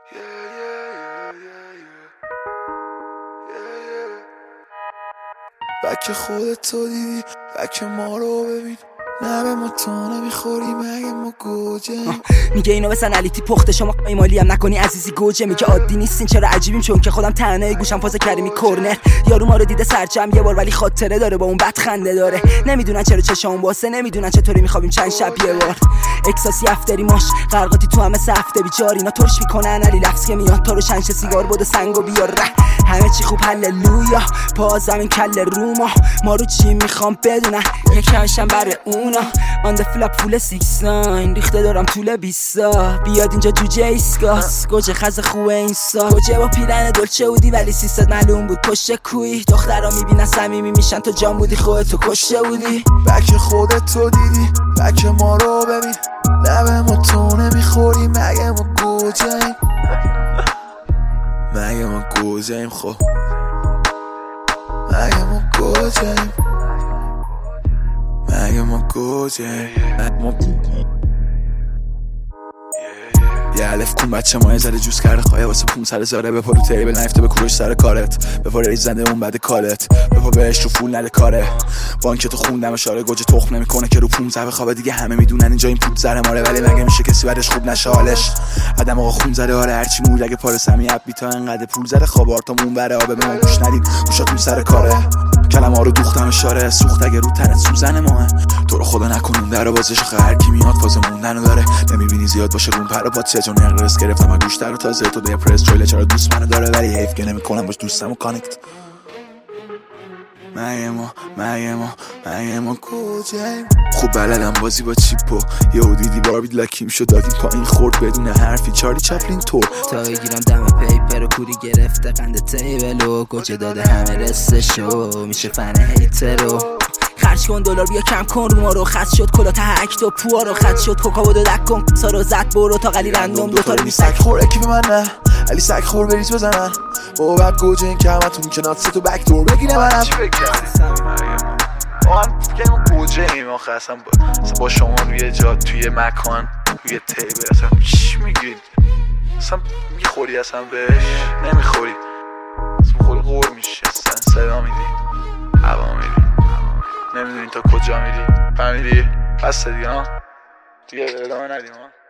بک خودت تو دیدی، بک ما رو ببین، نه به ما تو نمیخوری مگه ما گوجه. میگه اینو بسن علیتی پخته شما ایمالی هم نکنی عزیزی گوجه. میگه عادی نیستین چرا عجیبیم چون که خودم تنهایی گوشم فاز کریمی کرنر. یارو ما رو دیده سرجم یه بار ولی خاطره داره با اون بد خنده داره. نمیدونن چرا چشام واسه، نمیدونن چطوری میخوابیم چند شب یه بار. اکساسی افتری ماش غرقاتی تو همه سفته بیچار. اینا ترش میکنن علی لفظ که میاد تا رو شنش سیگار بود و سنگو بیار همه چی خوب هللویا. پا زمین کله روما ما رو چی میخوام بدونن یکمشم بره اونا. آن د فلاپ فول 69 ریخته دارم طول 20 بیاد اینجا جوجه ایسکاس. گوجه خز خوه این سا گوجه با پیرن دلچه بودی ولی 300 معلوم بود پشت کوی. دخترها میبینن صمیمی میشن تو جان بودی خودتو کشته بودی. بک خودت تو دیدی، بک ما رو ببین، لب ما تو نمیخوری مگه ما گوجه‌ایم، مگه ما گوجه‌ایم، خب مگه ما گوجه‌ایم، مگه ما گوجه‌ایم. یه الف کون بچه ما یه ذره جوز کرده خواهی واسه 500 هزاره. بپا رو تیبل نیفته به کوروش سر کارت، بپا ریز زنده اون بده کالت، بپا بهش رو فول نده کاره. بانکتو خوندم اشاره گوجه تخم نمیکنه که رو 15 بخوابه. دیگه همه میدونن اینجا این پود زره ماره ولی مگه میشه کسی بعدش خوب نشه حالش. آدم آقا خون زده آره هرچی مود اگه پار سمی اب بیتا انقدر پول زده خوابار تا مون بره آبه به ما گوش ندین گوشاتون سر کاره. کلمه ها رو دوختم اشاره سوخت اگه رو تنت سوزن ماه. تو رو خدا نکنون در بازش خه هر کی میاد فاز موندنو داره. نمیبینی زیاد باشه رون پر پات سه جون اقرس گرفتم از گوشتر و تازه تو دپرس چوله چرا دوست منو داره ولی حیف که نمیکنم باش دوستمو کانکت. مگه ما کجاییم. خوب بلدم بازی با چیپو یهو دیدی باربید لاکیم شد دادیم پایین خورد بدون حرفی چارلی چپلین تو تا بگیرم دم پیپر و کوری گرفته قند تیبلو گوجه داده همه رستشو میشه فن هیترو. خرج کن دلار بیا کم کن رو ما رو خط شد کلا تهک تو پوها رو خط شد کوکا و دک کن سا رو زد برو تا قلی رندوم دوتا رو سگ خور اکی من نه علی سگ خور بریز بزنن با بک گوجه این کمتون که نات تو بک دور بگیره منم چی آن که ما گوجه ایم آخه اصلا با شما روی جا توی مکان توی تیبل اصلا چی میگید اصلا میخوری اصلا بهش نمیخوری اصلا خوری غور میشه اصلا صدا میدی هوا میدی نمیدونی تا کجا میری فهمیدی؟ بسته دیگه ها دیگه ادامه ندیم ها.